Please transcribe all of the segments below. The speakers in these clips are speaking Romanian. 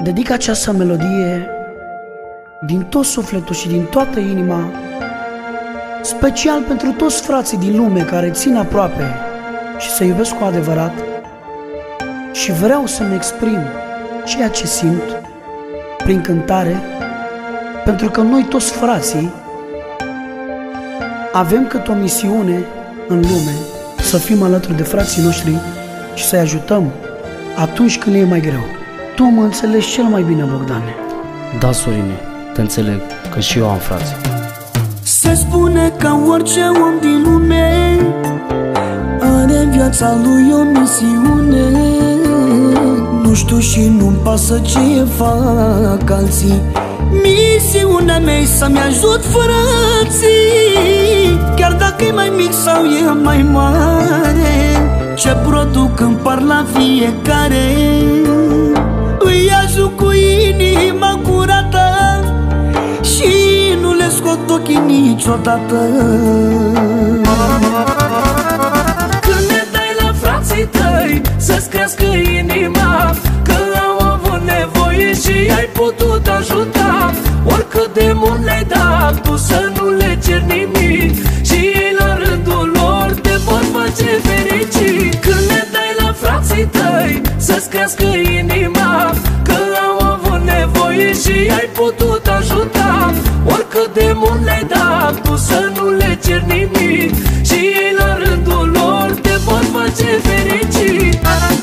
Dedic această melodie din tot sufletul și din toată inima, special pentru toți frații din lume care țin aproape și se iubesc cu adevărat, și vreau să-mi exprim ceea ce simt prin cântare, pentru că noi toți frații avem cât o misiune în lume, să fim alături de frații noștri și să-i ajutăm atunci când e mai greu. Tu mă înțelegi cel mai bine, Bogdane. Da, Sorine, te înțeleg, că și eu am frați. Se spune că orice om din lume are în viața lui o misiune. Nu știu și nu-mi pasă ce fac alții. Misiunea mea e să-mi ajut frații, chiar dacă e mai mic sau e mai mare. Ce produc îmi par la fiecare, îi ajut cu inima curată și nu le scot ochii niciodată. Când ne dai la frații tăi să-ți crească inima, că au avut nevoie și ai putut ajuta, oricât de mult le-ai dat, tu să nu le ceri nimic și ei la rândul lor te vor face fericit. Când ne dai la frații tăi să-ți crească inima, că au avut nevoie și ai putut ajuta, oricât de mult le-ai dat, tu să nu le ceri nimic și ei la rândul lor te vor face fericit.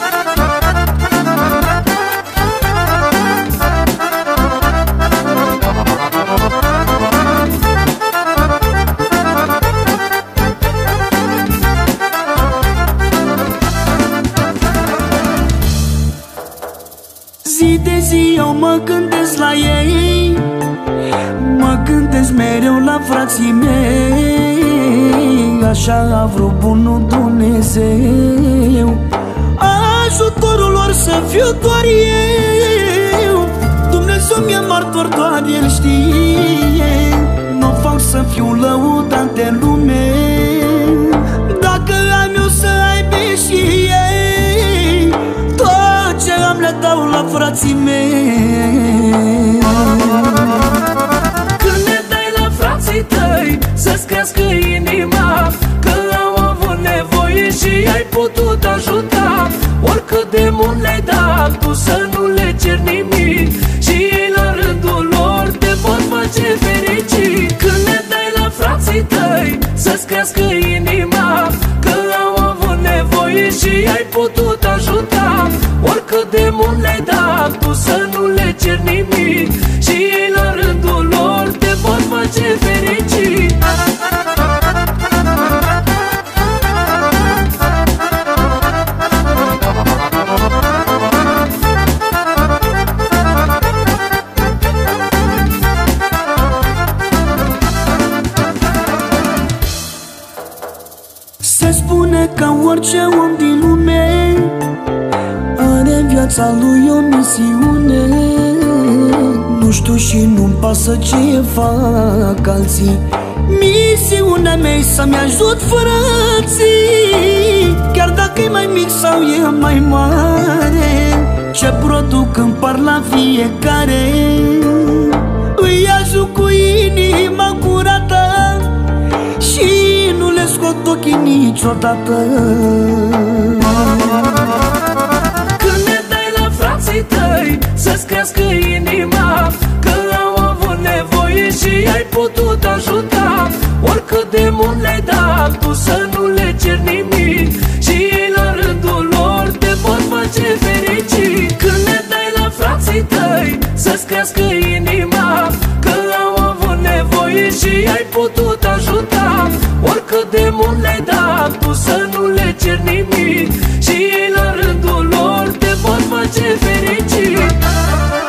Zi de zi eu mă gândesc la ei, mă gândesc mereu la frații mei. Așa a vrut bunul Dumnezeu, ajutorul lor să fiu doar eu. Dumnezeu mi-e martor, doar El știe. Mă fac să fiu lăudat de lume, dacă am eu să aibă și ei. Tot ce am le dau la frații mei. Când ne dai la frații tăi să-ți crească inima, că au avut nevoie și ai putut ajuta, oricât de mult le-ai dat, tu să nu le ceri nimic și ei la rândul lor te vor face fericit. Când ne dai la frații tăi să-ți crească inima, că au avut nevoie și ai putut ajuta, oricât de mult le-ai dat, tu să nu le ceri nimic și ei la rândul lor te vor face fericit. Se spune că orice om din lume are în viața lui o misiune. Nu știu și nu-mi pasă ce fac alții. Misiunea mea e să-mi ajut frații, chiar dacă e mai mic sau e mai mare. Ce produc îmi par la fiecare, îi ajut cu inima curată și nu le scot ochii niciodată. Când ne dai la frații tăi să-ți crească inima, că au avut nevoie și ai putut ajuta, oricât de mult le-ai dat, tu să nu le ceri nimic și ei la rândul lor te vor face fericit. Când ne dai la frații tăi să-ți crească inima, că au avut nevoie și ai putut ajuta, oricât de mult le-ai dat, tu să nu le ceri nimic și ei la rândul lor te vor face fericit.